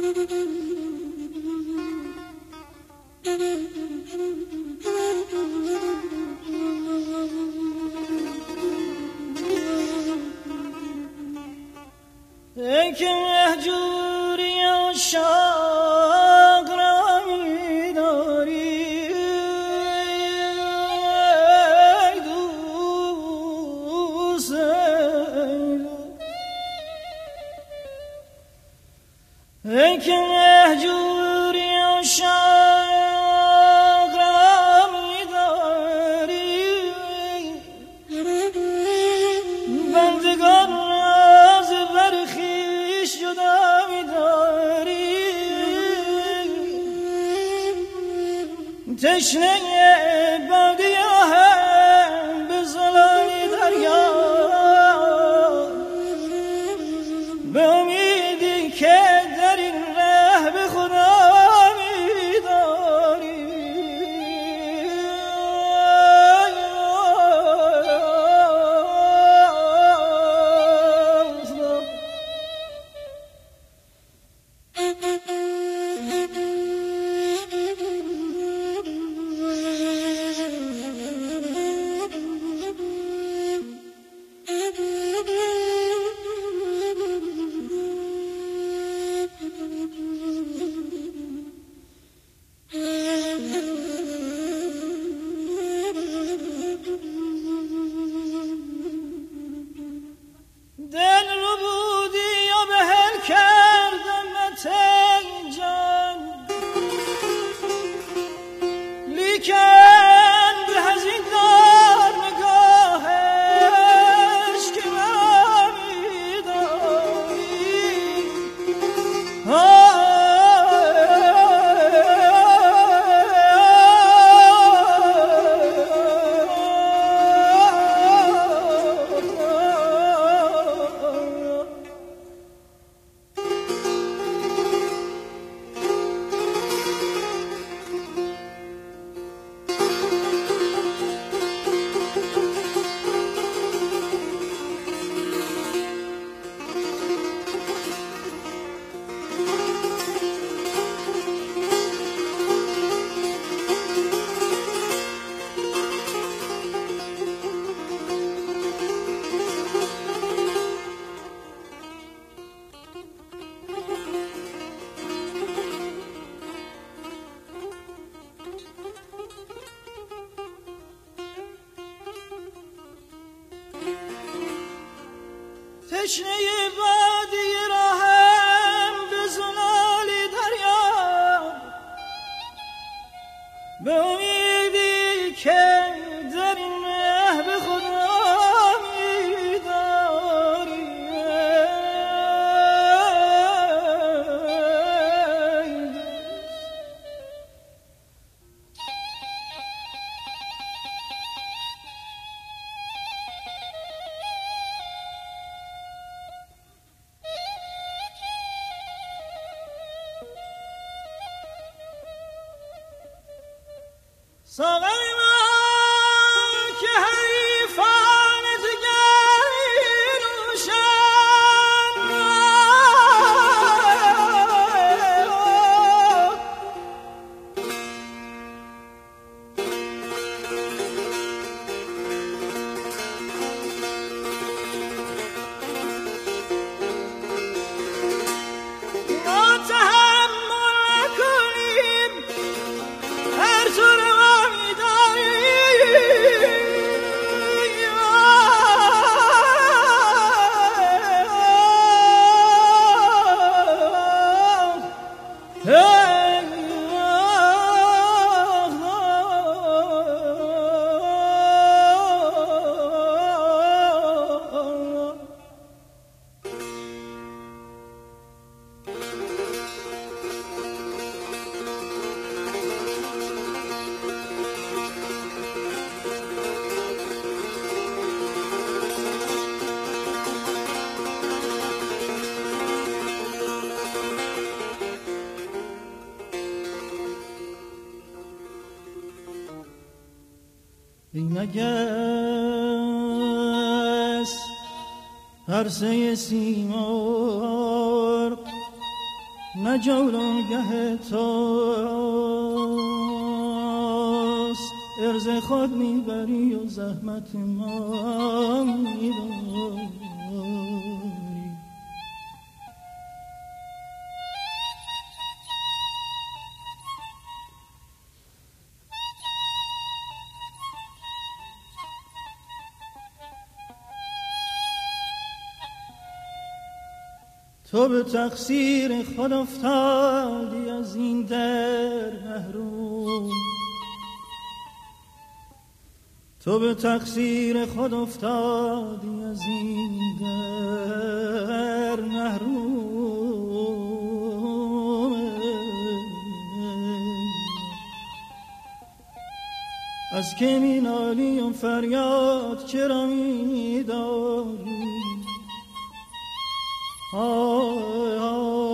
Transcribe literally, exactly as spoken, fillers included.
ای که مهجوری عشاق را می‌داری، ای دوست، ای که مهجوری عشاق را می‌داری، بندگان از برخیش جدا می‌داری، تشنه بادیاهم به زلال دریا، به امیدی که در این ره به خدا می‌داری. دل رو بودی و به هر کردمت ای جان، لیکن به از این دار نگاهش که من می‌داری. تشنه وادی راهم به زلال دریا، به امیدی که در این ره به خدا می‌داری. ساقی ما که حریفان دیگر نوشند، ما تحمل نکنیم هر طور ای مگس عرصه سیمرغ نه جولانگه توست، ارز خود میبری و زحمت ما میبری. تو به تقصیر خود افتادی از این در محروم، تو به تقصیر خود افتادی از این در محروم. از که می نالی و فریاد چرا می داری؟ آه آه